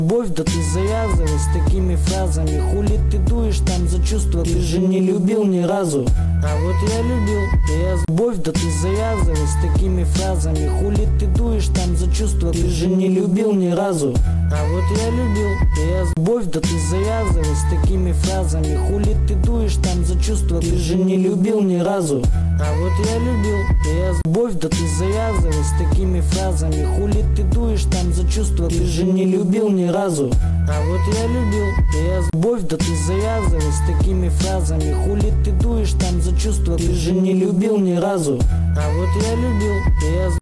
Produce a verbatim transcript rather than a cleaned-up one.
Любовь, да ты завязывай с такими фразами. Хули ты дуешь там за чувства, ты же не любил ни разу. А вот я любил, и я... Любовь, да ты завязывай с такими фразами. Хули ты дуешь там за чувства, ты же не любил ни разу. А вот я любил, и я... Любовь, да ты завязывай с такими фразами. Хули ты дуешь там за чувства, ты же не любил ни разу. А вот я любил, и я... Любовь, да ты завязывай с такими фразами. Хули ты дуешь там за чувства, ты же не любил ни разу. А вот я любил, и я... Любовь, да ты завязывай с такими фразами. Хули ты дуешь там за чувства, ты же не любил ни разу. А вот я любил, и я...